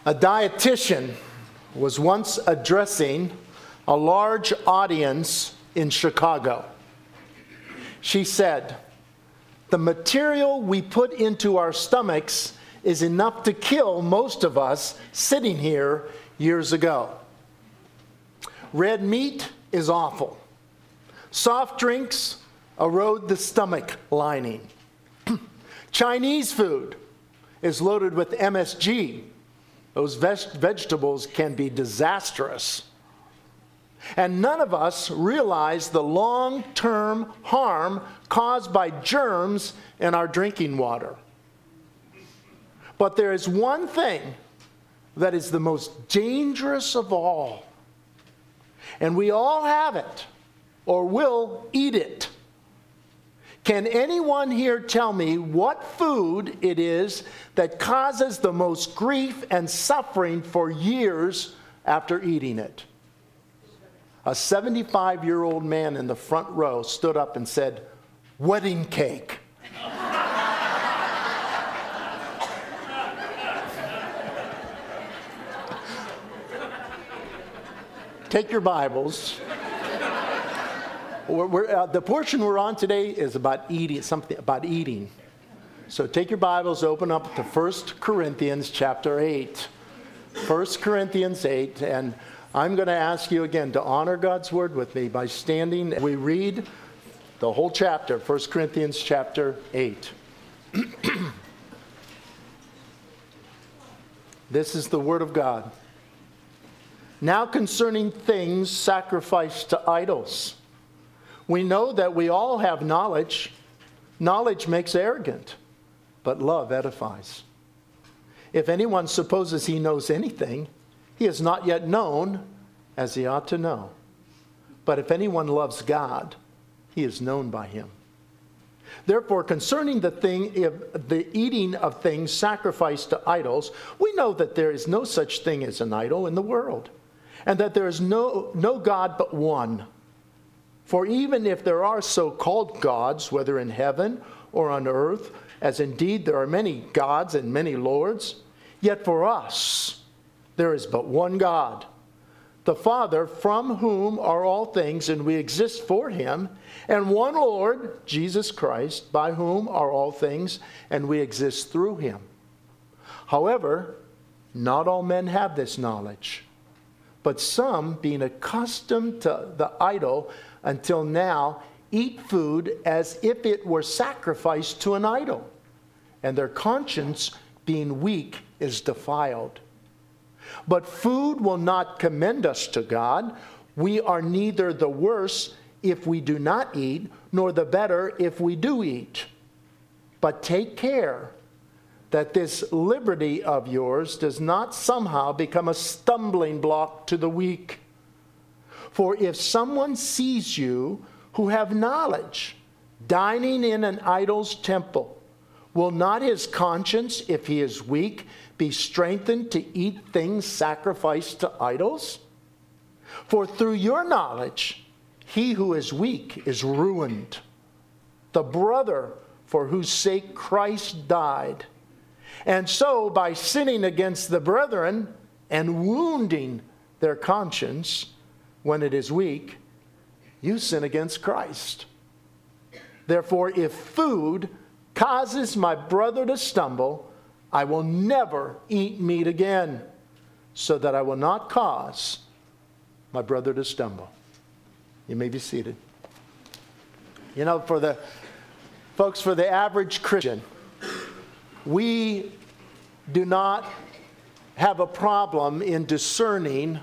A dietitian was once addressing a large audience in Chicago. She said, "The material we put into our stomachs is enough to kill most of us sitting here years ago. Red meat is awful. Soft drinks erode the stomach lining. Chinese food is loaded with MSG. Those vegetables can be disastrous. And none of us realize the long-term harm caused by germs in our drinking water. But there is one thing that is the most dangerous of all. And we all have it, or will eat it. Can anyone here tell me what food it is that causes the most grief and suffering for years after eating it?" A 75-year-old man in the front row stood up and said, "Wedding cake." Take your Bibles. The portion we're on today is about eating, something about eating. So take your Bibles, open up to 1 Corinthians chapter 8. 1 Corinthians 8, and I'm going to ask you again to honor God's word with me by standing. We read the whole chapter, 1 Corinthians chapter 8. This is the word of God. "Now concerning things sacrificed to idols. We know that we all have knowledge. Knowledge makes arrogant, but love edifies. If anyone supposes he knows anything, he has not yet known as he ought to know. But if anyone loves God, he is known by him. Therefore, concerning the eating of things sacrificed to idols, we know that there is no such thing as an idol in the world, and that there is no God but one. For even if there are so-called gods, whether in heaven or on earth, as indeed there are many gods and many lords, yet for us there is but one God, the Father, from whom are all things, and we exist for him, and one Lord, Jesus Christ, by whom are all things, and we exist through him. However, not all men have this knowledge, but some, being accustomed to the idol until now, eat food as if it were sacrificed to an idol, and their conscience, being weak, is defiled. But food will not commend us to God. We are neither the worse if we do not eat, nor the better if we do eat. But take care that this liberty of yours does not somehow become a stumbling block to the weak. For if someone sees you who have knowledge dining in an idol's temple, will not his conscience, if he is weak, be strengthened to eat things sacrificed to idols? For through your knowledge, he who is weak is ruined, the brother for whose sake Christ died. And so, by sinning against the brethren and wounding their conscience when it is weak, you sin against Christ. Therefore, if food causes my brother to stumble, I will never eat meat again, so that I will not cause my brother to stumble." You may be seated. You know, for the average Christian, we do not have a problem in discerning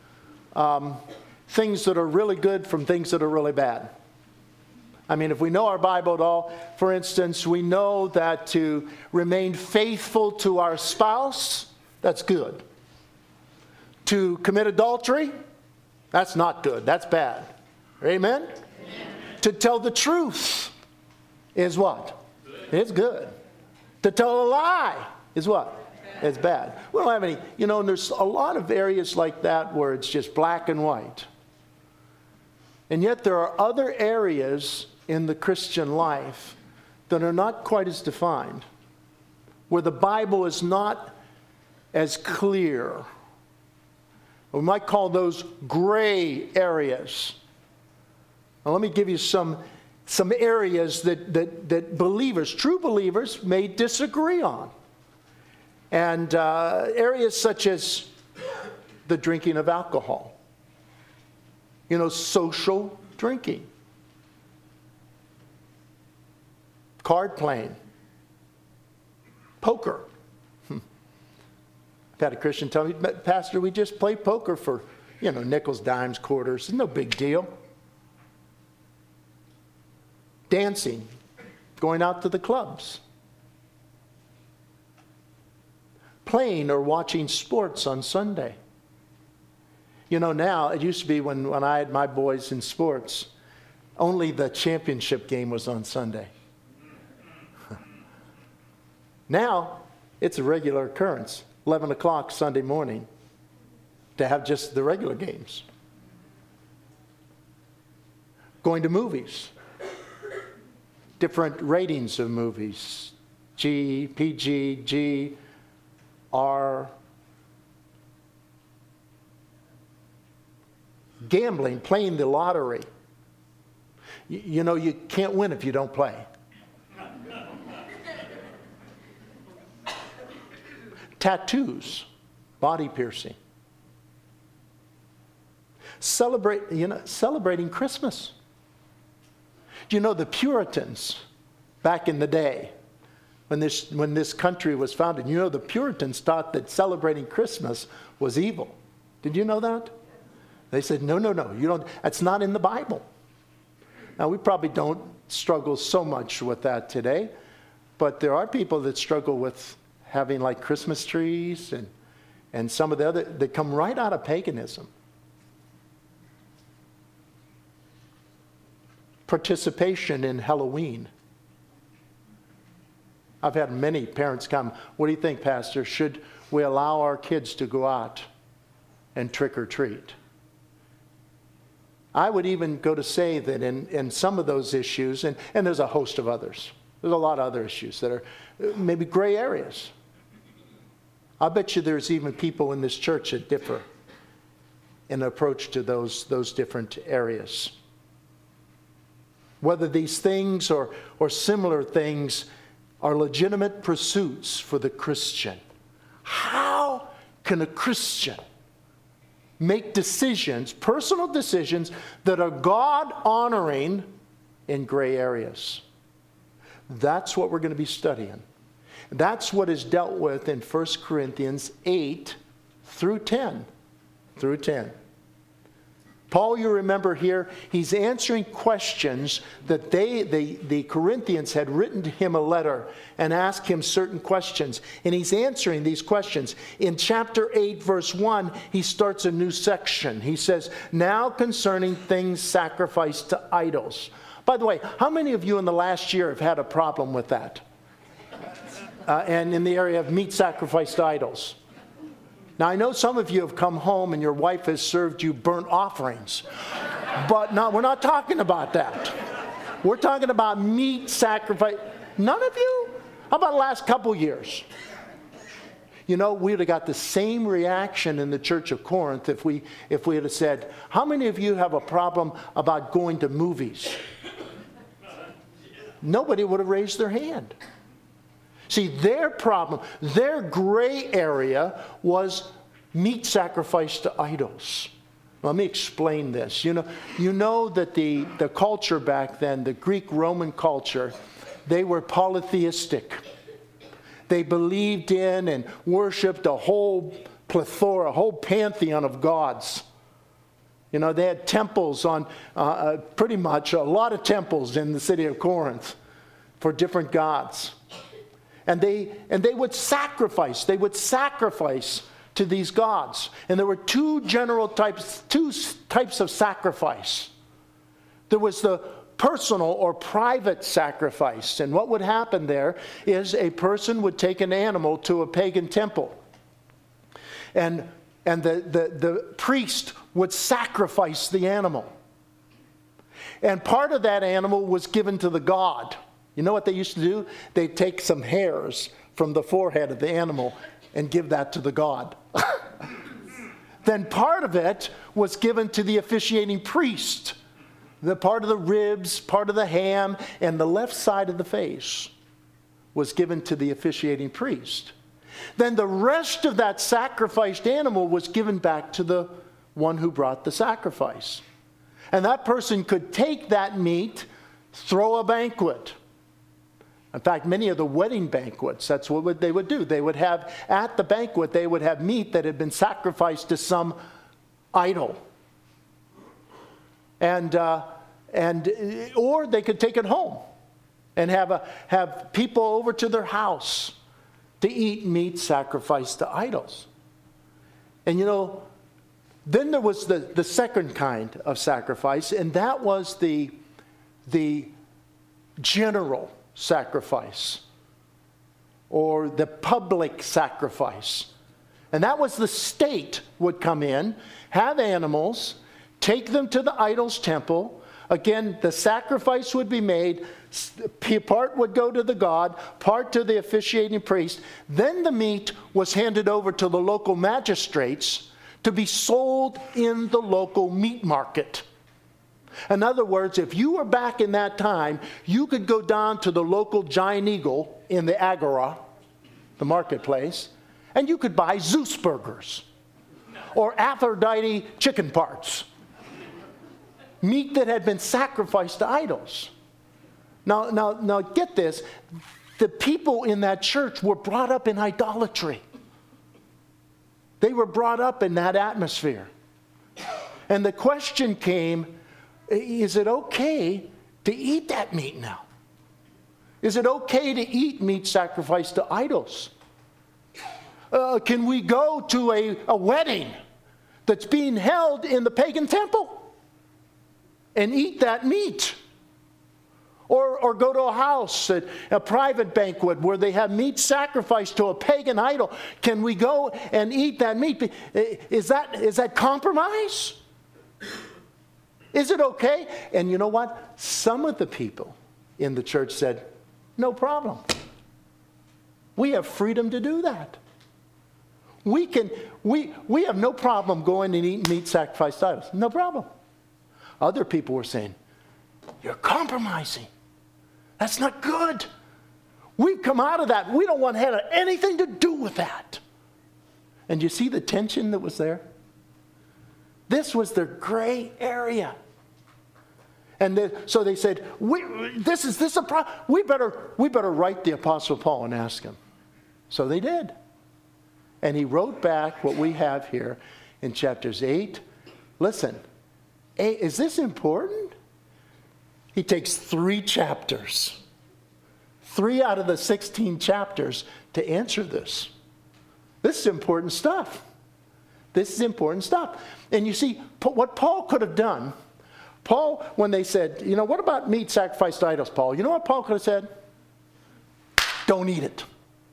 things that are really good from things that are really bad. I mean, if we know our Bible at all, for instance, we know that to remain faithful to our spouse, that's good. To commit adultery, that's not good, that's bad. Amen? Amen. To tell the truth is what? Good. It's good. To tell a lie is what? Bad. It's bad. We don't have any, and there's a lot of areas like that where it's just black and white. And yet there are other areas in the Christian life that are not quite as defined, where the Bible is not as clear. We might call those gray areas. Now, let me give you some areas that believers, true believers, may disagree on. And areas such as the drinking of alcohol. Social drinking. Card playing. Poker. I've had a Christian tell me, Pastor, we just play poker for, nickels, dimes, quarters. It's no big deal. Dancing. Going out to the clubs. Playing or watching sports on Sunday. Now, it used to be when I had my boys in sports, only the championship game was on Sunday. Now, it's a regular occurrence, 11 o'clock Sunday morning, to have just the regular games. Going to movies. Different ratings of movies. G, PG, G, R. Gambling, playing the lottery. You can't win if you don't play. Tattoos, body piercing. Celebrating Christmas. Do you know the Puritans back in the day, when this country was founded, the Puritans thought that celebrating Christmas was evil. Did you know that? They said, no, you don't. That's not in the Bible. Now, we probably don't struggle so much with that today, but there are people that struggle with having like Christmas trees and some of the other that come right out of paganism. Participation in Halloween. I've had many parents come, what do you think, Pastor? Should we allow our kids to go out and trick or treat? I would even go to say that in some of those issues, and there's a host of others, there's a lot of other issues that are maybe gray areas. I bet you there's even people in this church that differ in approach to those different areas. Whether these things or similar things are legitimate pursuits for the Christian. How can a Christian make decisions, personal decisions, that are God-honoring in gray areas? That's what we're going to be studying. That's what is dealt with in 1 Corinthians 8 through 10. Paul, you remember here, he's answering questions that the Corinthians had written to him a letter and asked him certain questions. And he's answering these questions. In chapter 8, verse 1, he starts a new section. He says, now concerning things sacrificed to idols. By the way, how many of you in the last year have had a problem with that? And in the area of meat sacrificed to idols? Now, I know some of you have come home and your wife has served you burnt offerings. But no, we're not talking about that. We're talking about meat sacrifice. None of you? How about the last couple years? We would have got the same reaction in the church of Corinth if we had said, how many of you have a problem about going to movies? Nobody would have raised their hand. See, their problem, their gray area was meat sacrificed to idols. Let me explain this. You know that the culture back then, the Greek-Roman culture, they were polytheistic. They believed in and worshipped a whole plethora, a whole pantheon of gods. They had temples on, pretty much a lot of temples in the city of Corinth for different gods. And they would sacrifice. They would sacrifice to these gods. And there were two types of sacrifice. There was the personal or private sacrifice. And what would happen there is a person would take an animal to a pagan temple. And the priest would sacrifice the animal. And part of that animal was given to the god. You know what they used to do? They'd take some hairs from the forehead of the animal and give that to the god. Then part of it was given to the officiating priest. The part of the ribs, part of the ham, and the left side of the face was given to the officiating priest. Then the rest of that sacrificed animal was given back to the one who brought the sacrifice. And that person could take that meat, throw a banquet. In fact, many of the wedding banquets, that's what they would do. They would have, at the banquet, they would have meat that had been sacrificed to some idol. Or they could take it home and have people over to their house to eat meat sacrificed to idols. And you know, then there was the second kind of sacrifice, and that was the general sacrifice, or the public sacrifice. And that was the state would come in, have animals, take them to the idol's temple. Again, the sacrifice would be made. Part would go to the god, part to the officiating priest. Then the meat was handed over to the local magistrates to be sold in the local meat market. In other words, if you were back in that time, you could go down to the local Giant Eagle in the Agora, the marketplace, and you could buy Zeus burgers or Aphrodite chicken parts. Meat that had been sacrificed to idols. Now get this. The people in that church were brought up in idolatry. They were brought up in that atmosphere. And the question came, is it okay to eat that meat now? Is it okay to eat meat sacrificed to idols? Can we go to a wedding that's being held in the pagan temple and eat that meat? Or go to a house, a private banquet where they have meat sacrificed to a pagan idol. Can we go and eat that meat? Is that compromise? Is it okay? And you know what? Some of the people in the church said, no problem. We have freedom to do that. We have no problem going and eating meat sacrificed to idols. No problem. Other people were saying, you're compromising. That's not good. We've come out of that. We don't want to have anything to do with that. And you see the tension that was there? This was their gray area. And so they said, this is a problem. We better write the Apostle Paul and ask him. So they did. And he wrote back what we have here in chapters 8. Listen, is this important? He takes 3 chapters, 3 out of the 16 chapters to answer this. This is important stuff. This is important stuff. And you see, what Paul could have done, Paul, when they said, you know, what about meat sacrificed to idols, Paul? You know what Paul could have said? Don't eat it.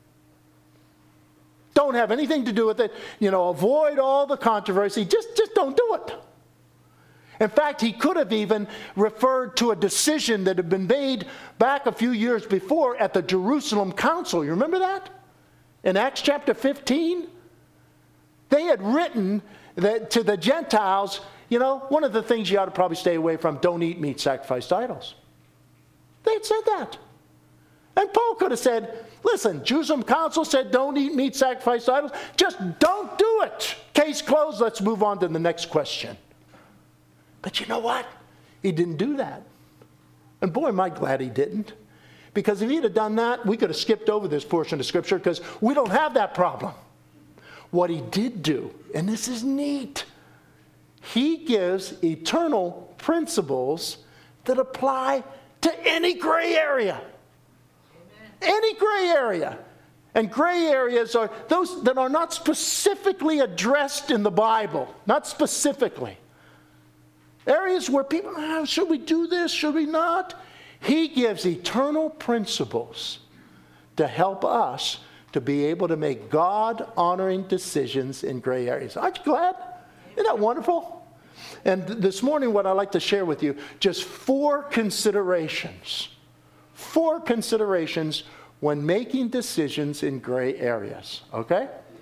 Don't have anything to do with it. You know, avoid all the controversy. Just don't do it. In fact, he could have even referred to a decision that had been made back a few years before at the Jerusalem Council. You remember that? In Acts chapter 15? They had written that to the Gentiles, you know, one of the things you ought to probably stay away from, don't eat meat sacrificed to idols. They had said that. And Paul could have said, listen, Jerusalem Council said don't eat meat sacrificed to idols. Just don't do it. Case closed. Let's move on to the next question. But you know what? He didn't do that. And boy, am I glad he didn't. Because if he'd have done that, we could have skipped over this portion of Scripture because we don't have that problem. What he did do, and this is neat, he gives eternal principles that apply to any gray area. Amen. Any gray area. And gray areas are those that are not specifically addressed in the Bible. Not specifically. Areas where people, should we do this? Should we not? He gives eternal principles to help us to be able to make God-honoring decisions in gray areas. Aren't you glad? Isn't that wonderful? And this morning, what I'd like to share with you, just 4 considerations. 4 considerations when making decisions in gray areas. Okay?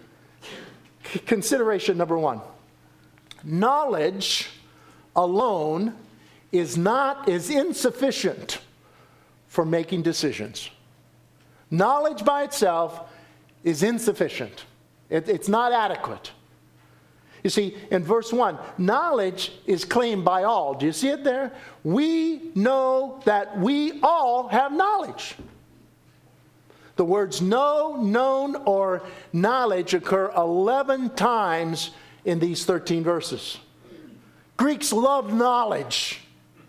Consideration number one. Knowledge alone is insufficient for making decisions. Knowledge by itself is insufficient. It's not adequate. You see, in verse 1, knowledge is claimed by all. Do you see it there? We know that we all have knowledge. The words know, known, or knowledge occur 11 times in these 13 verses. Greeks love knowledge.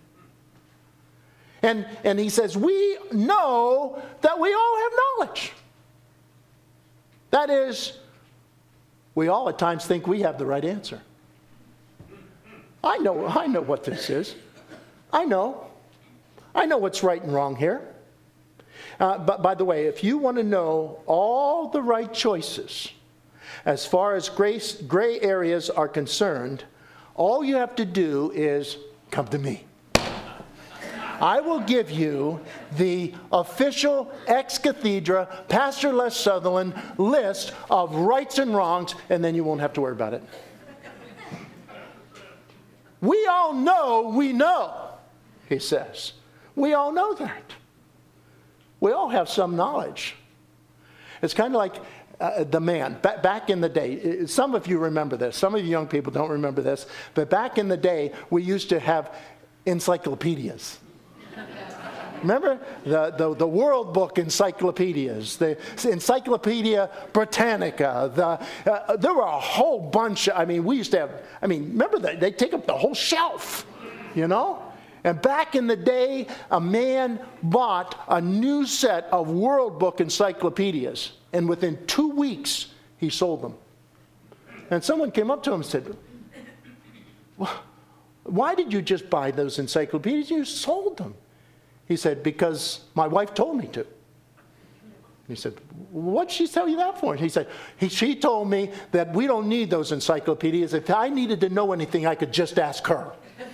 And he says, we know that we all have knowledge. That is, we all at times think we have the right answer. I know what this is. I know what's right and wrong here. But by the way, if you want to know all the right choices, as far as gray areas are concerned, all you have to do is come to me. I will give you the official ex cathedra, Pastor Les Sutherland list of rights and wrongs, and then you won't have to worry about it. We all know we know, he says. We all know that. We all have some knowledge. It's kind of like the man. Back in the day, some of you remember this. Some of you young people don't remember this. But back in the day, we used to have encyclopedias. Remember? The World Book encyclopedias, the Encyclopedia Britannica. There were a whole bunch. We used to have, remember that? They take up the whole shelf, you know? And back in the day, a man bought a new set of World Book encyclopedias. And within 2 weeks, he sold them. And someone came up to him and said, why did you just buy those encyclopedias? You sold them. He said, because my wife told me to. He said, what'd she tell you that for? He said, she told me that we don't need those encyclopedias. If I needed to know anything, I could just ask her.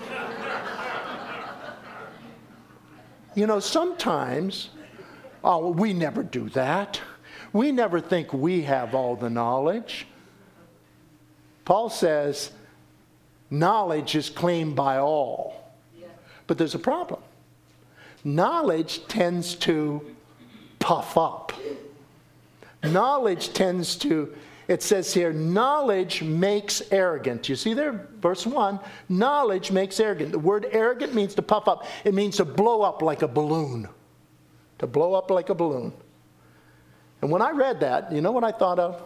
You know, sometimes, we never do that. We never think we have all the knowledge. Paul says, knowledge is claimed by all. But there's a problem. Knowledge tends to puff up. Knowledge tends to, it says here, knowledge makes arrogant. You see there, verse 1, knowledge makes arrogant. The word arrogant means to puff up. It means to blow up like a balloon. To blow up like a balloon. And when I read that, you know what I thought of?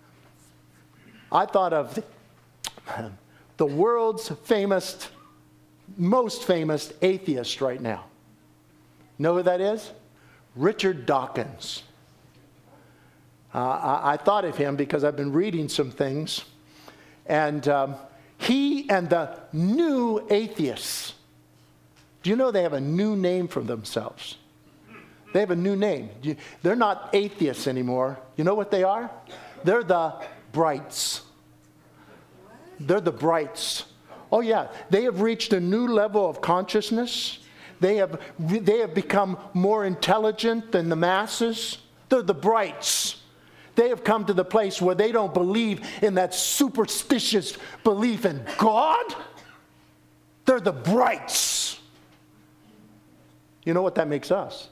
I thought of the world's most famous atheist right now. Know who that is? Richard Dawkins. I thought of him because I've been reading some things. And he and the new atheists, do you know they have a new name for themselves? They have a new name. They're not atheists anymore. You know what they are? They're the Brights. They're the Brights. Oh yeah, they have reached a new level of consciousness. They have become more intelligent than the masses. They're the Brights. They have come to the place where they don't believe in that superstitious belief in God. They're the Brights. You know what that makes us?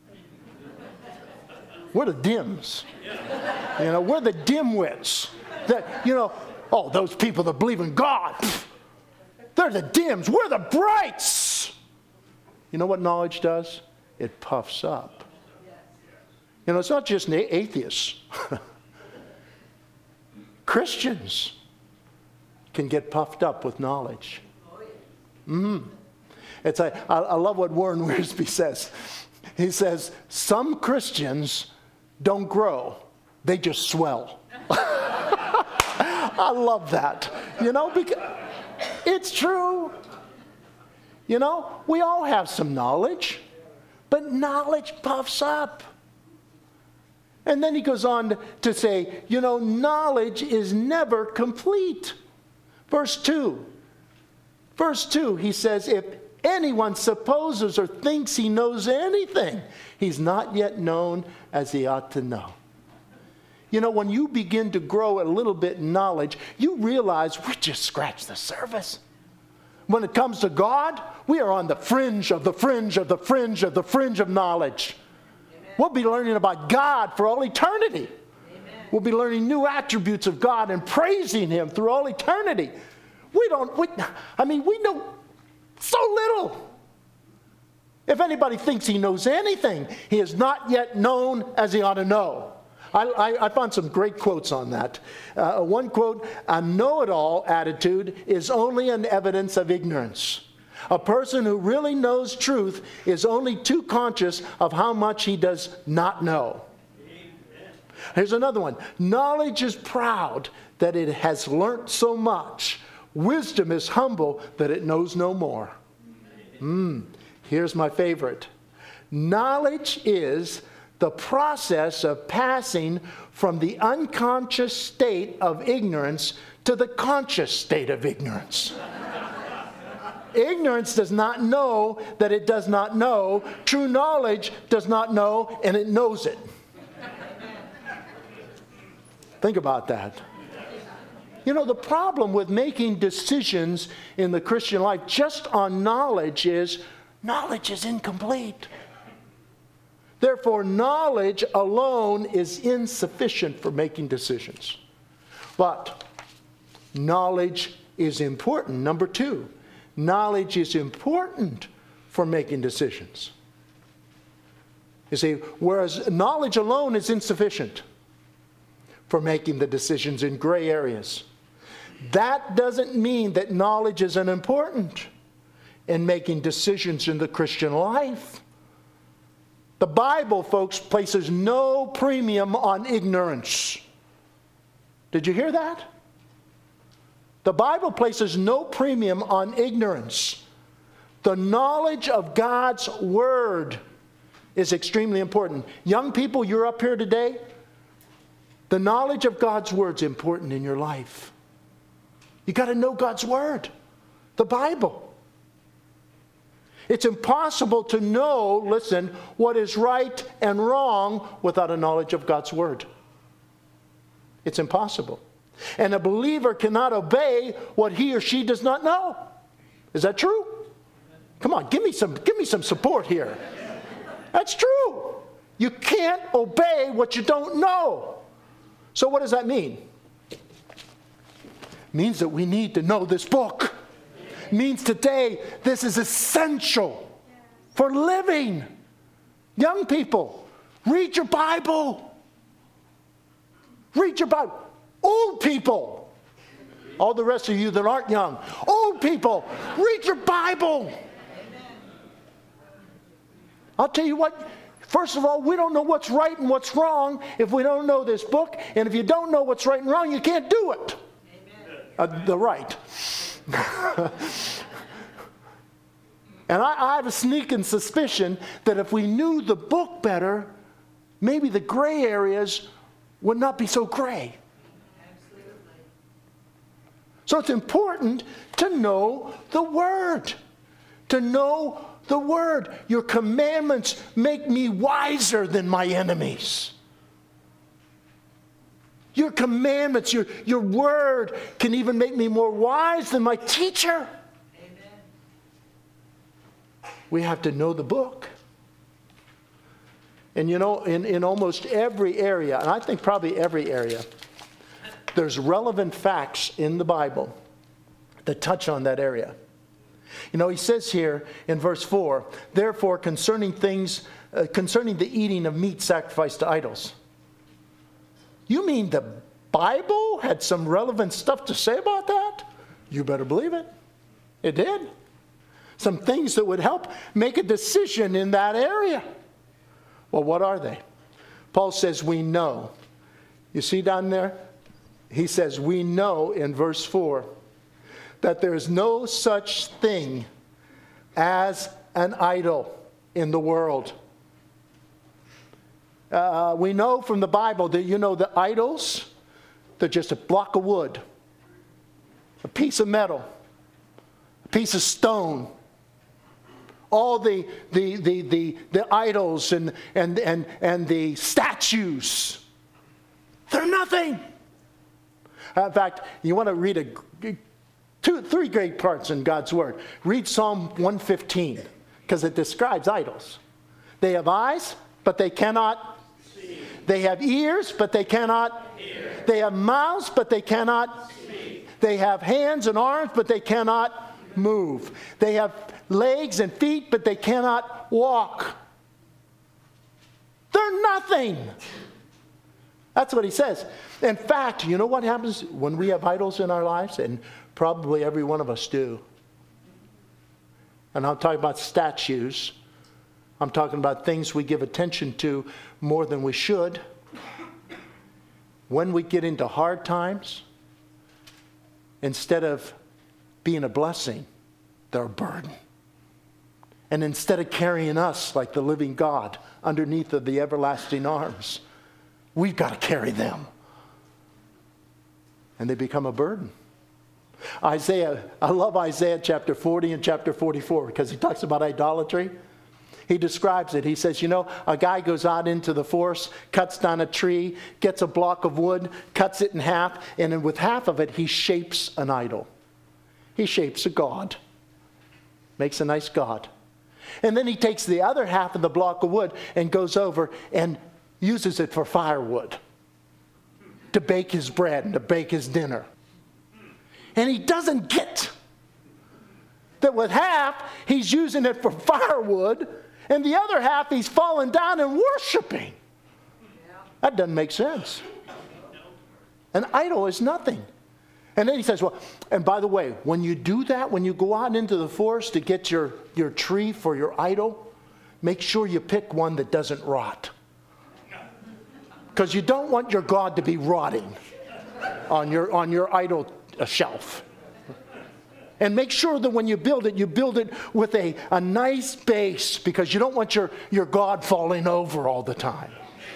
We're the dims. You know, we're the dimwits. Those people that believe in God, they're the dims. We're the Brights. You know what knowledge does? It puffs up. You know, it's not just atheists. Christians can get puffed up with knowledge. It's I love what Warren Wiersbe says. He says, some Christians don't grow. They just swell. I love that. You know, because it's true. You know, we all have some knowledge, but knowledge puffs up. And then he goes on to say, you know, knowledge is never complete. Verse 2, he says, if anyone supposes or thinks he knows anything, he's not yet known as he ought to know. You know, when you begin to grow a little bit in knowledge, you realize we just scratched the surface. When it comes to God, we are on the fringe of the fringe of the fringe of the fringe of knowledge. Amen. We'll be learning about God for all eternity. Amen. We'll be learning new attributes of God and praising Him through all eternity. We know so little. If anybody thinks he knows anything, he is not yet known as he ought to know. I found some great quotes on that. One quote, a know-it-all attitude is only an evidence of ignorance. A person who really knows truth is only too conscious of how much he does not know. Amen. Here's another one. Knowledge is proud that it has learnt so much. Wisdom is humble that it knows no more. Here's my favorite. Knowledge is the process of passing from the unconscious state of ignorance to the conscious state of ignorance. Ignorance does not know that it does not know. True knowledge does not know, and it knows it. Think about that. You know, the problem with making decisions in the Christian life just on knowledge is incomplete. Therefore, knowledge alone is insufficient for making decisions. But knowledge is important. Number two, knowledge is important for making decisions. You see, whereas knowledge alone is insufficient for making the decisions in gray areas. That doesn't mean that knowledge is unimportant in making decisions in the Christian life. The Bible, folks, places no premium on ignorance. Did you hear that? The Bible places no premium on ignorance. The knowledge of God's Word is extremely important. Young people, you're up here today. The knowledge of God's Word is important in your life. You got to know God's Word, the Bible. It's impossible to know, listen, what is right and wrong without a knowledge of God's Word. It's impossible. And a believer cannot obey what he or she does not know. Is that true? Come on, give me some support here. That's true. You can't obey what you don't know. So what does that mean? It means that we need to know this book. It means today this is essential for living. Young people, read your Bible. Read your Bible. Old people, all the rest of you that aren't young, old people, read your Bible. I'll tell you what, first of all, we don't know what's right and what's wrong if we don't know this book. And if you don't know what's right and wrong, you can't do it. The right. And I have a sneaking suspicion that if we knew the book better, maybe the gray areas would not be so gray. So it's important to know the Word. To know the Word. Your commandments make me wiser than my enemies. Your commandments, your Word can even make me more wise than my teacher. Amen. We have to know the book. And you know, in almost every area, and I think probably every area, there's relevant facts in the Bible that touch on that area. You know, he says here in verse 4, therefore concerning the eating of meat sacrificed to idols. You mean the Bible had some relevant stuff to say about that? You better believe it. It did. Some things that would help make a decision in that area. Well, what are they? Paul says we know. You see down there? He says we know in verse 4 that there is no such thing as an idol in the world. We know from the Bible that, you know, the idols, they're just a block of wood, a piece of metal, a piece of stone. All the idols and the statues, They're nothing. In fact, you want to read three great parts in God's Word. Read Psalm 115, because it describes idols. They have eyes, but they cannot see. They have ears, but they cannot hear. They have mouths, but they cannot speak. They have hands and arms, but they cannot move. They have legs and feet, but they cannot walk. They're nothing. That's what he says. In fact, you know what happens when we have idols in our lives? And probably every one of us do. And I'm talking about statues. I'm talking about things we give attention to more than we should. When we get into hard times, instead of being a blessing, they're a burden. And instead of carrying us like the living God underneath of the everlasting arms, we've got to carry them. And they become a burden. I love Isaiah chapter 40 and chapter 44 because he talks about idolatry. He describes it. He says, a guy goes out into the forest, cuts down a tree, gets a block of wood, cuts it in half, and then with half of it, he shapes an idol. He shapes a god. Makes a nice god. And then he takes the other half of the block of wood and goes over and uses it for firewood to bake his bread and to bake his dinner. And he doesn't get that with half, he's using it for firewood, and the other half, he's falling down and worshiping. That doesn't make sense. An idol is nothing. And then he says, well, and by the way, when you do that, when you go out into the forest to get your tree for your idol, make sure you pick one that doesn't rot. Because you don't want your God to be rotting on your idol shelf. And make sure that when you build it with a nice base, because you don't want your God falling over all the time.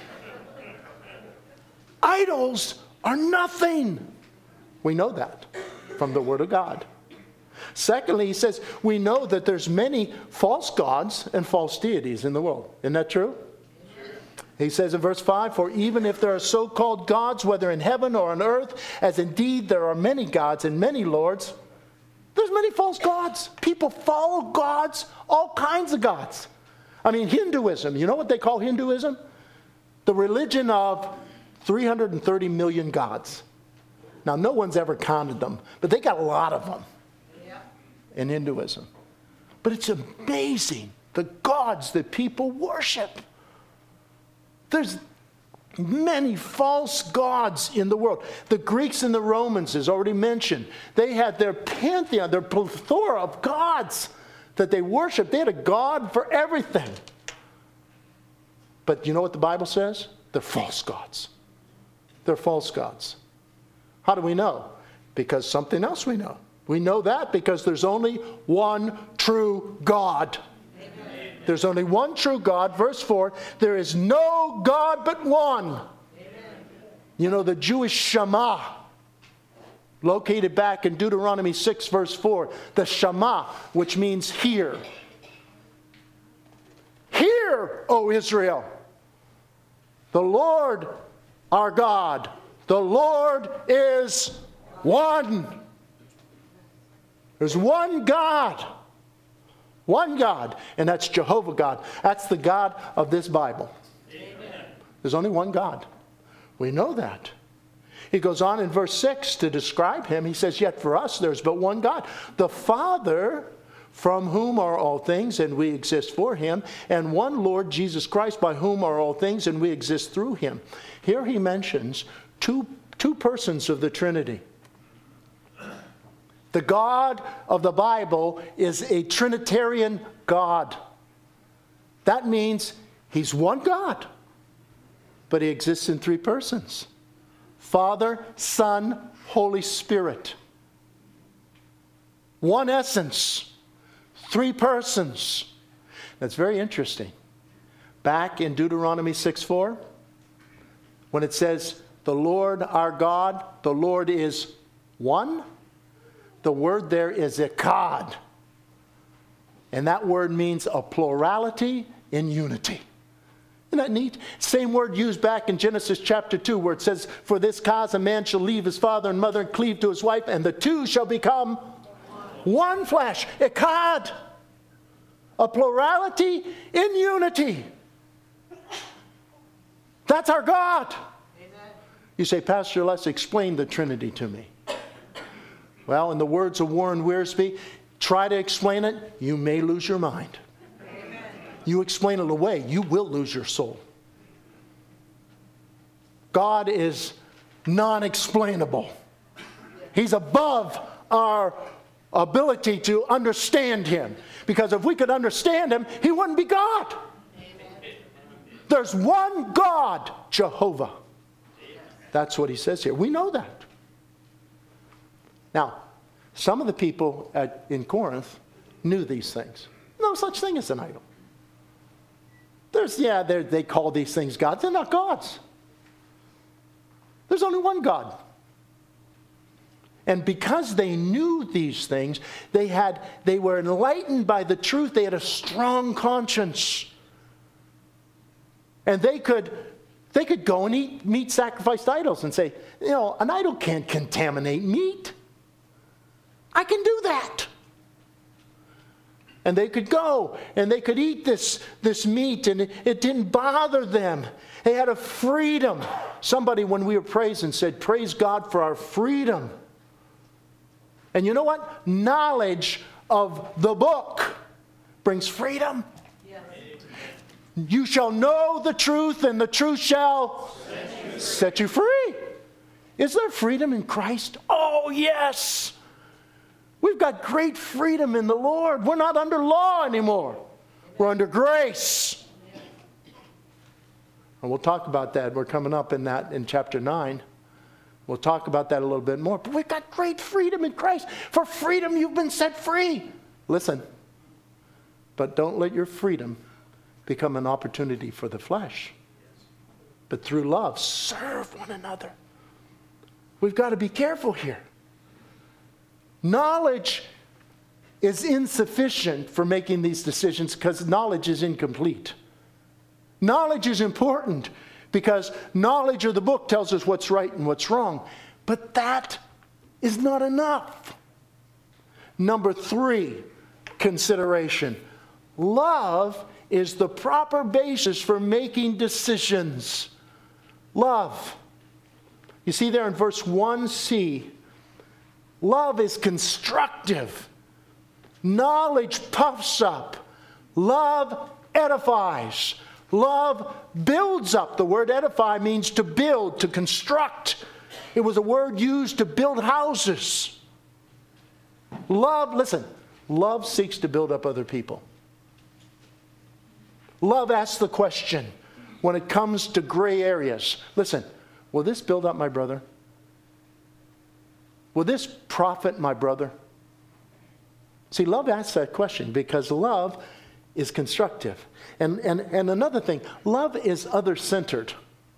Idols are nothing. We know that from the Word of God. Secondly, he says, we know that there's many false gods and false deities in the world. Isn't that true? He says in verse 5, for even if there are so-called gods, whether in heaven or on earth, as indeed there are many gods and many lords, there's many false gods. People follow gods, all kinds of gods. I mean, Hinduism, you know what they call Hinduism? The religion of 330 million gods. Now, no one's ever counted them, but they got a lot of them in Hinduism. But it's amazing, the gods that people worship. There's many false gods in the world. The Greeks and the Romans, as already mentioned, they had their pantheon, their plethora of gods that they worshiped. They had a god for everything. But you know what the Bible says? They're false gods. They're false gods. How do we know? Because something else we know. We know that because there's only one true God. There's only one true God. Verse 4, there is no God but one. Amen. You know, the Jewish Shema, located back in Deuteronomy 6, verse 4, the Shema, which means hear. Hear, O Israel, the Lord our God, the Lord is one. There's one God. One God, and that's Jehovah God. That's the God of this Bible. Amen. There's only one God. We know that. He goes on in verse 6 to describe him. He says, yet for us there's but one God, the Father, from whom are all things, and we exist for him, and one Lord Jesus Christ, by whom are all things, and we exist through him. Here he mentions two persons of the Trinity. The God of the Bible is a Trinitarian God. That means he's one God, but he exists in three persons. Father, Son, Holy Spirit. One essence, three persons. That's very interesting. Back in Deuteronomy 6:4, when it says, the Lord our God, the Lord is one, the word there is echad. And that word means a plurality in unity. Isn't that neat? Same word used back in Genesis chapter 2 where it says, for this cause a man shall leave his father and mother and cleave to his wife, and the two shall become one flesh. Echad. A plurality in unity. That's our God. Amen. You say, Pastor, let's explain the Trinity to me. Well, in the words of Warren Wiersbe, try to explain it, you may lose your mind. Amen. You explain it away, you will lose your soul. God is non-explainable. He's above our ability to understand Him. Because if we could understand Him, He wouldn't be God. Amen. There's one God, Jehovah. That's what He says here. We know that. Now, some of the people in Corinth knew these things. No such thing as an idol. They call these things gods. They're not gods. There's only one God. And because they knew these things, they were enlightened by the truth. They had a strong conscience. And they could go and eat meat sacrificed to idols and say, an idol can't contaminate meat. I can do that. And they could go and they could eat this meat, and it didn't bother them. They had a freedom. Somebody, when we were praising, said, praise God for our freedom. And you know what? Knowledge of the book brings freedom. Yes. You shall know the truth, and the truth shall set you free. Is there freedom in Christ? Oh, yes. We've got great freedom in the Lord. We're not under law anymore. We're under grace. And we'll talk about that. We're coming up in chapter 9. We'll talk about that a little bit more. But we've got great freedom in Christ. For freedom, you've been set free. Listen, but don't let your freedom become an opportunity for the flesh. But through love, serve one another. We've got to be careful here. Knowledge is insufficient for making these decisions because knowledge is incomplete. Knowledge is important because knowledge of the book tells us what's right and what's wrong. But that is not enough. Number 3, consideration. Love is the proper basis for making decisions. Love. You see there in verse 1c, love is constructive. Knowledge puffs up. Love edifies. Love builds up. The word edify means to build, to construct. It was a word used to build houses. Love, listen, love seeks to build up other people. Love asks the question when it comes to gray areas. Listen, will this build up my brother? Will this profit my brother? See, love asks that question because love is constructive. And another thing, love is other-centered.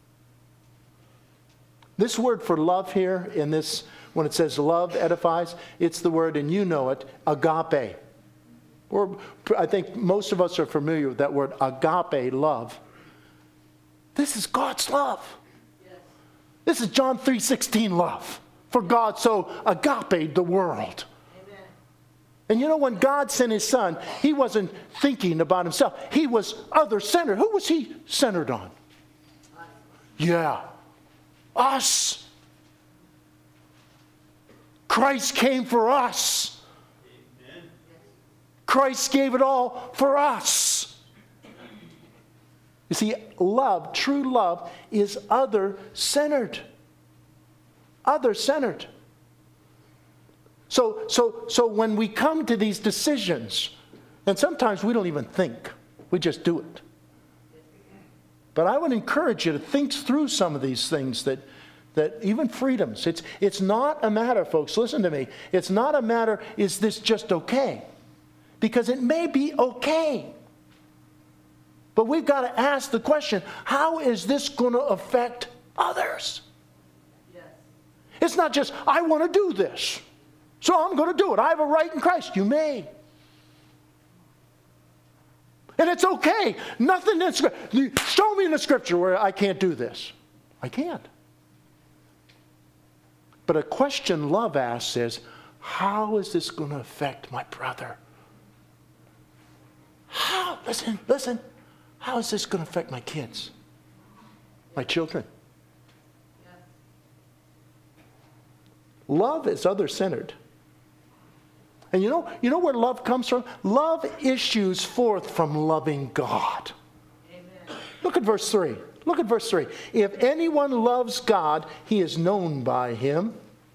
This word for love here in this, when it says love edifies, it's the word, and you know it, agape. Or I think most of us are familiar with that word, agape, love. This is God's love. Yes. This is John 3:16 love. For God so agape the world. Amen. And you know, when God sent His Son, He wasn't thinking about Himself. He was other-centered. Who was He centered on? Yeah. Us. Christ came for us. Amen. Christ gave it all for us. You see, love, true love, is other-centered. Other-centered. So when we come to these decisions, and sometimes we don't even think, we just do it. But I would encourage you to think through some of these things that even freedoms. It's not a matter, folks, listen to me. It's not a matter, is this just okay? Because it may be okay. But we've got to ask the question, how is this going to affect others? Yes. It's not just, I want to do this, so I'm going to do it. I have a right in Christ. You may. And it's okay. Nothing in Scripture. Show me in the Scripture where I can't do this. I can't. But a question love asks is, how is this going to affect my brother? How? Listen. How is this going to affect my kids? My children? Yes. Love is other-centered. And you know where love comes from? Love issues forth from loving God. Amen. Look at verse 3. Look at verse 3. If anyone loves God, he is known by him.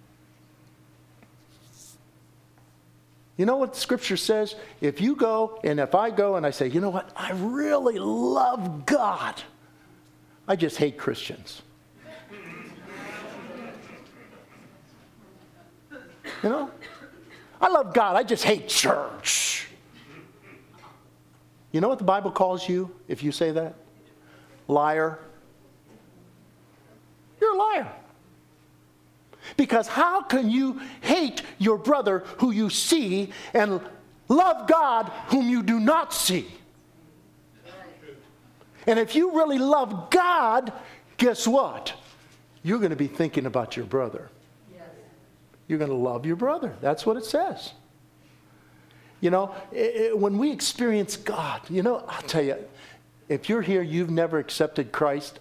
You know what Scripture says? If you go, and if I go and I say, you know what? I really love God. I just hate Christians. You know? I love God. I just hate church. You know what the Bible calls you if you say that? Liar. You're a liar. Because how can you hate your brother who you see and love God whom you do not see? And if you really love God, guess what? You're going to be thinking about your brother. You're going to love your brother. That's what it says. You know, when we experience God, you know, I'll tell you, if you're here, you've never accepted Christ,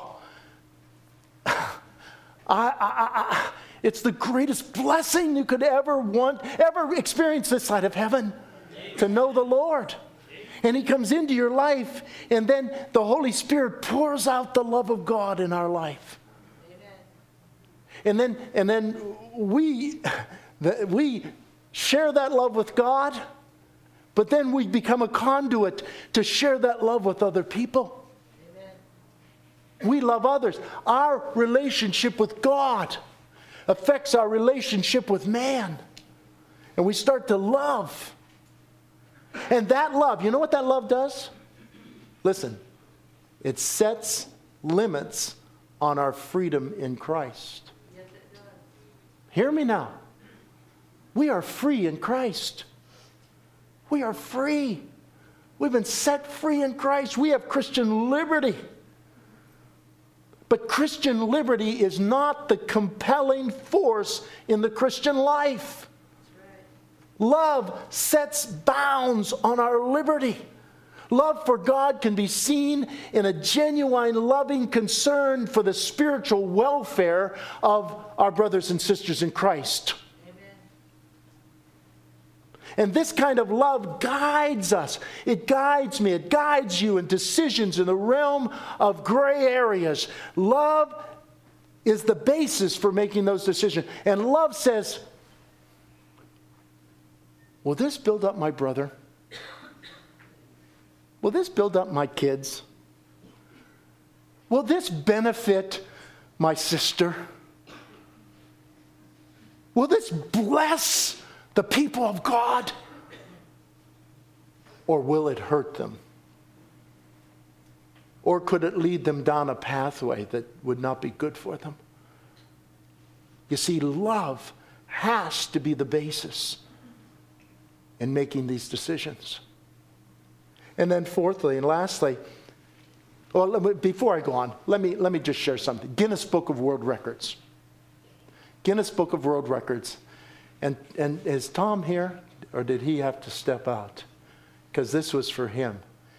it's the greatest blessing you could ever experience this side of heaven, to know the Lord. And He comes into your life, and then the Holy Spirit pours out the love of God in our life. And then we share that love with God, but then we become a conduit to share that love with other people. Amen. We love others. Our relationship with God affects our relationship with man. And we start to love. And that love, you know what that love does? Listen, it sets limits on our freedom in Christ. Hear me now. We are free in Christ. We are free. We've been set free in Christ. We have Christian liberty. But Christian liberty is not the compelling force in the Christian life. Love sets bounds on our liberty. Love for God can be seen in a genuine, loving concern for the spiritual welfare of our brothers and sisters in Christ. Amen. And this kind of love guides us. It guides me. It guides you in decisions in the realm of gray areas. Love is the basis for making those decisions. And love says, will this build up my brother? Will this build up my kids? Will this benefit my sister? Will this bless the people of God? Or will it hurt them? Or could it lead them down a pathway that would not be good for them? You see, love has to be the basis in making these decisions. And then fourthly and lastly, well, before I go on, let me just share something. Guinness Book of World Records. Guinness Book of World Records. And is Tom here, or did he have to step out? Because this was for him.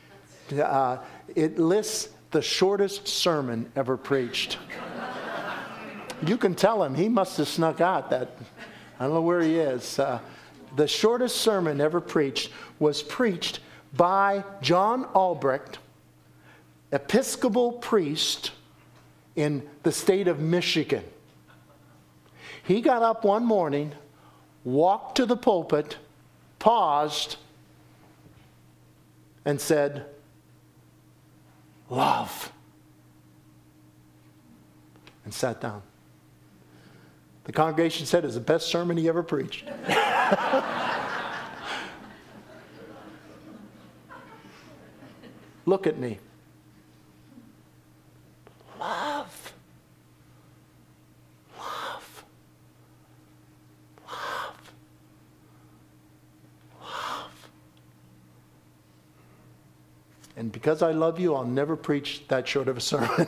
It lists the shortest sermon ever preached. You can tell him. He must have snuck out that. I don't know where he is. The shortest sermon ever preached was preached by John Albrecht, Episcopal priest in the state of Michigan. He got up one morning, walked to the pulpit, paused, and said, "Love," and sat down. The congregation said it was the best sermon he ever preached. Look at me. Love. Love. Love. Love. And because I love you, I'll never preach that short of a sermon.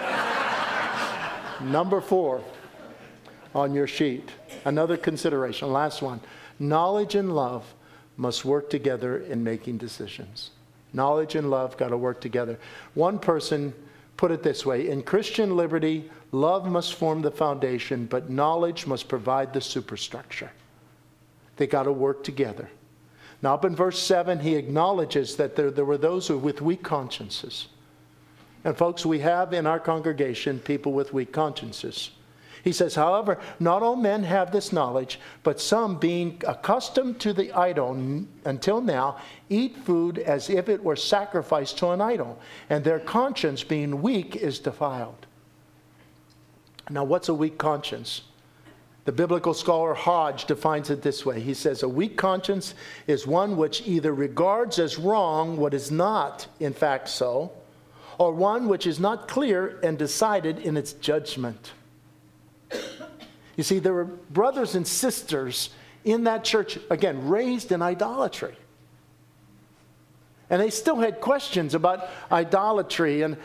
Number 4 on your sheet. Another consideration, last one. Knowledge and love must work together in making decisions. Knowledge and love got to work together. One person put it this way: in Christian liberty, love must form the foundation, but knowledge must provide the superstructure. They got to work together. Now up in verse 7, he acknowledges that there were those who with weak consciences. And folks, we have in our congregation people with weak consciences. He says, however, not all men have this knowledge, but some, being accustomed to the idol until now, eat food as if it were sacrificed to an idol, and their conscience, being weak, is defiled. Now, what's a weak conscience? The biblical scholar Hodge defines it this way. He says, a weak conscience is one which either regards as wrong what is not, in fact, so, or one which is not clear and decided in its judgment. You see, there were brothers and sisters in that church, again, raised in idolatry. And they still had questions about idolatry, and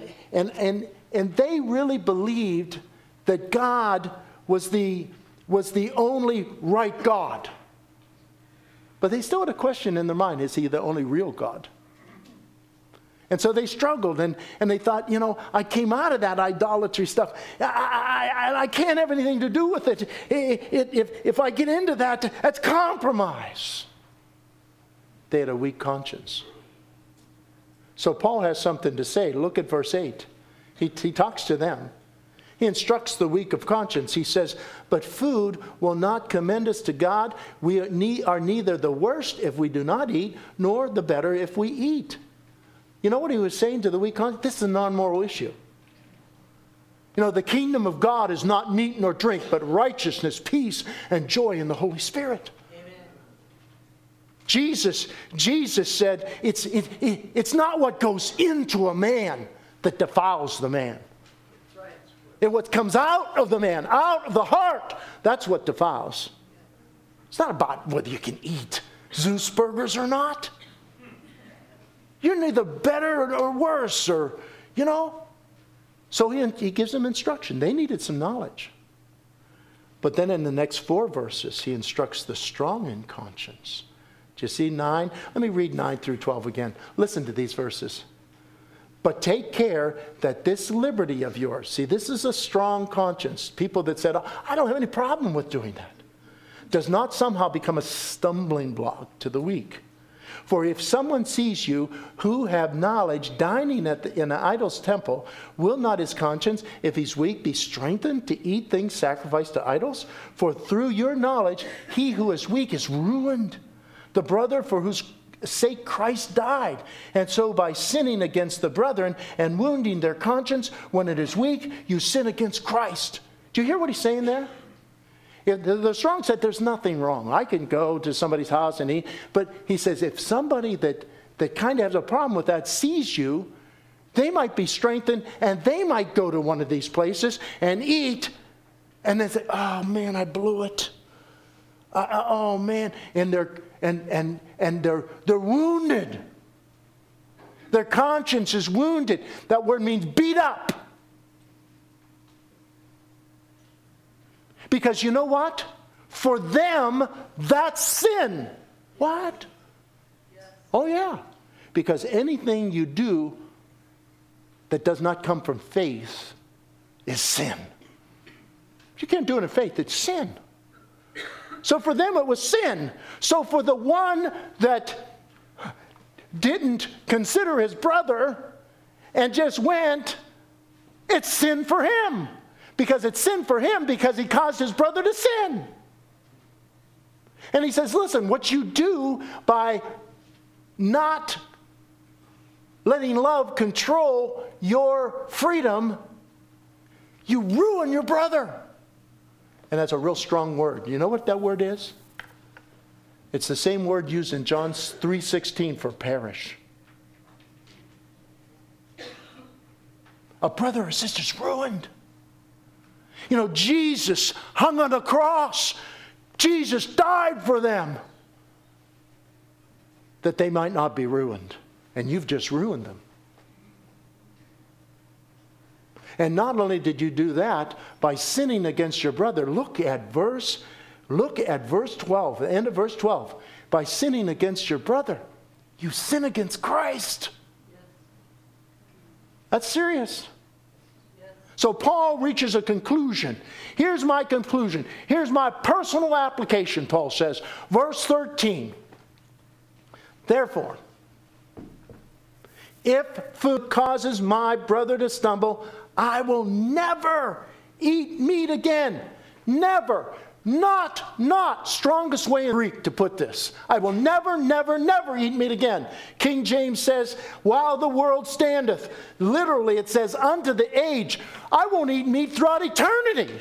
they really believed that God was the only right God. But they still had a question in their mind: is he the only real God? And so they struggled, and they thought, I came out of that idolatry stuff. I can't have anything to do with it. If I get into that, that's compromise. They had a weak conscience. So Paul has something to say. Look at verse 8. He talks to them. He instructs the weak of conscience. He says, but food will not commend us to God. We are neither the worst if we do not eat, nor the better if we eat. You know what he was saying to the weak conscience? This is a non-moral issue. The kingdom of God is not meat nor drink, but righteousness, peace, and joy in the Holy Spirit. Amen. Jesus said, it's not what goes into a man that defiles the man. And what comes out of the man, out of the heart, that's what defiles. It's not about whether you can eat Zeus burgers or not. You're neither better or worse, So he gives them instruction. They needed some knowledge. But then in the next 4 verses, he instructs the strong in conscience. Do you see 9? Let me read 9 through 12 again. Listen to these verses. But take care that this liberty of yours, see, this is a strong conscience. People that said, I don't have any problem with doing that, does not somehow become a stumbling block to the weak. For if someone sees you who have knowledge dining in an idol's temple, will not his conscience, if he's weak, be strengthened to eat things sacrificed to idols? For through your knowledge, he who is weak is ruined, the brother for whose sake Christ died. And so by sinning against the brethren and wounding their conscience when it is weak, you sin against Christ. Do you hear what he's saying there? The strong said there's nothing wrong. I can go to somebody's house and eat. But he says if somebody that kind of has a problem with that sees you, they might be strengthened and they might go to one of these places and eat and then say, oh man, I blew it. Oh man. And they're wounded. Their conscience is wounded. That word means beat up. Because you know what? For them, that's sin. What? Yes. Oh, yeah. Because anything you do that does not come from faith is sin. You can't do it in faith. It's sin. So for them, it was sin. So for the one that didn't consider his brother and just went, it's sin for him. Because it's sin for him because he caused his brother to sin. And he says, listen, what you do by not letting love control your freedom, you ruin your brother. And that's a real strong word. You know what that word is? It's the same word used in John 3:16 for perish. A brother or sister's ruined. Jesus hung on a cross. Jesus died for them that they might not be ruined. and you've just ruined them. And not only did you do that by sinning against your brother, look at verse 12, the end of verse 12. By sinning against your brother, you sin against Christ. That's serious. So Paul reaches a conclusion. Here's my conclusion. Here's my personal application, Paul says. Verse 13. Therefore, if food causes my brother to stumble, I will never eat meat again. Never. Not. Strongest way in Greek to put this. I will never eat meat again. King James says, while the world standeth. Literally it says, unto the age. I won't eat meat throughout eternity.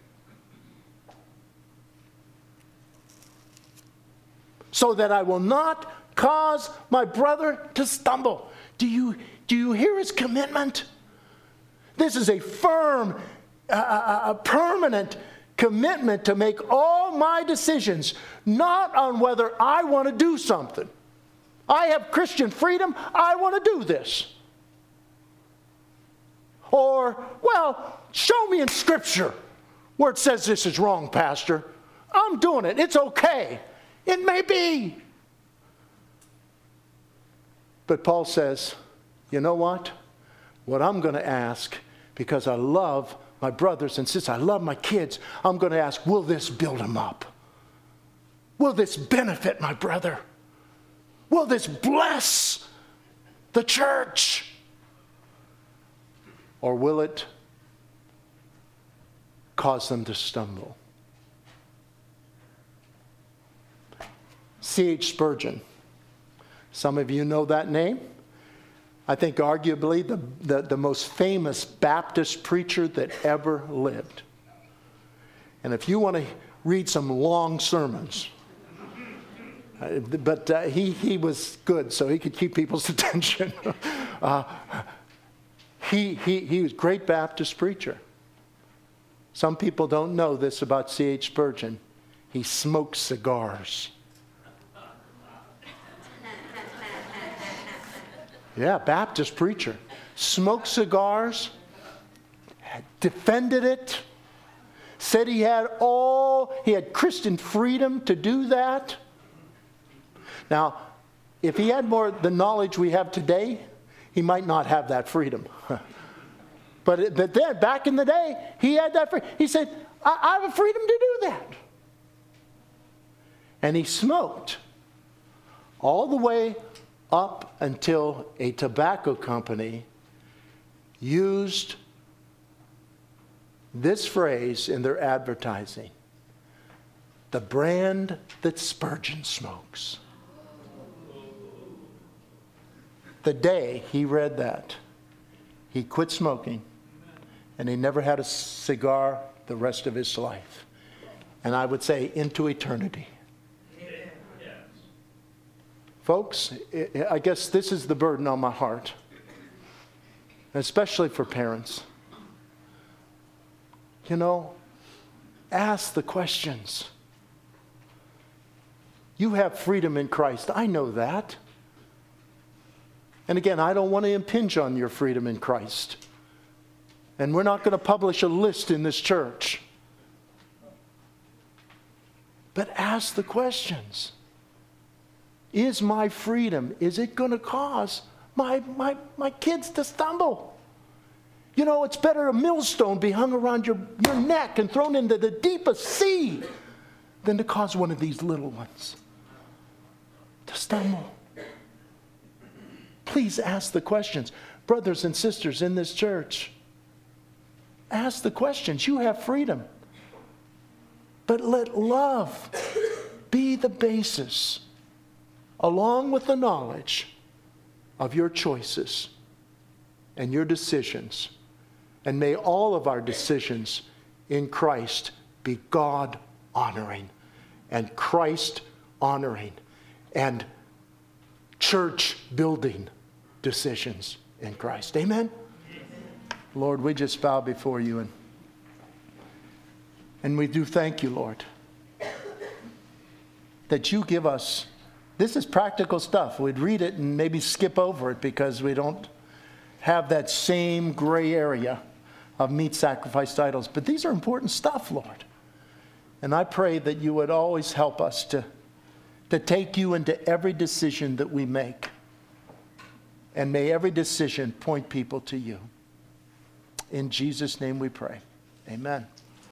So that I will not cause my brother to stumble. Do you hear his commitment? This is a firm, permanent commitment to make all my decisions not on whether I want to do something. I have Christian freedom. I want to do this. Or, well, show me in Scripture where it says this is wrong, Pastor. I'm doing it. It's okay. It may be. But Paul says, you know what? What I'm going to ask, because I love my brothers and sisters, I love my kids, I'm going to ask, will this build them up? Will this benefit my brother? Will this bless the church? Or will it cause them to stumble? C.H. Spurgeon. Some of you know that name. I think arguably the most famous Baptist preacher that ever lived. And if you want to read some long sermons, but he was good, so he could keep people's attention. He was a great Baptist preacher. Some people don't know this about C.H. Spurgeon. He smoked cigars. Yeah, Baptist preacher. Smoked cigars, defended it, said he had Christian freedom to do that. Now, if he had more the knowledge we have today, he might not have that freedom. But then, back in the day, he had that freedom. He said, I have a freedom to do that. And he smoked all the way up until a tobacco company used this phrase in their advertising: the brand that Spurgeon smokes. The day he read that, he quit smoking, and he never had a cigar the rest of his life. And I would say into eternity. Folks, I guess this is the burden on my heart, especially for parents. You know, ask the questions. You have freedom in Christ. I know that. And again, I don't want to impinge on your freedom in Christ. And we're not going to publish a list in this church. But ask the questions. Is my freedom, is it going to cause my kids to stumble? You know, it's better a millstone be hung around your neck and thrown into the deepest sea than to cause one of these little ones to stumble. Please ask the questions. Brothers and sisters in this church, ask the questions. You have freedom. But let love be the basis, along with the knowledge of your choices and your decisions. And may all of our decisions in Christ be God-honoring and Christ-honoring and church-building decisions in Christ. Amen? Lord, we just bow before you and we do thank you, Lord, that you give us This is practical stuff. We'd read it and maybe skip over it because we don't have that same gray area of meat sacrificed to idols. But these are important stuff, Lord. And I pray that you would always help us to take you into every decision that we make. And may every decision point people to you. In Jesus' name we pray. Amen.